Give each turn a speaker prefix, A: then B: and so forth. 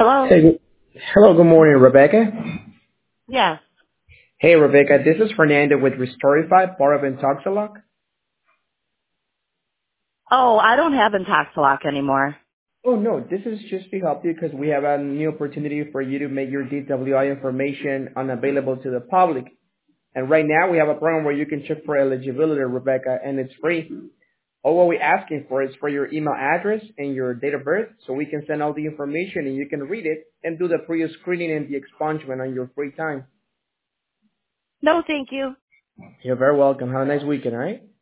A: Hello?
B: Hello, good morning, Rebecca.
A: Yes.
B: Hey, Rebecca, this is Fernando with Restorify, part of Intoxilock.
A: Oh, I don't have Intoxilock anymore.
B: Oh, no, this is just to help you because we have a new opportunity for you to make your DWI information unavailable to the public. And right now we have a program where you can check for eligibility, Rebecca, and it's free. All what we're asking for is for your email address and your date of birth so we can send all the information and you can read it and do the pre-screening and the expungement on your free time.
A: No, thank you.
B: You're very welcome. Have a nice weekend, all right?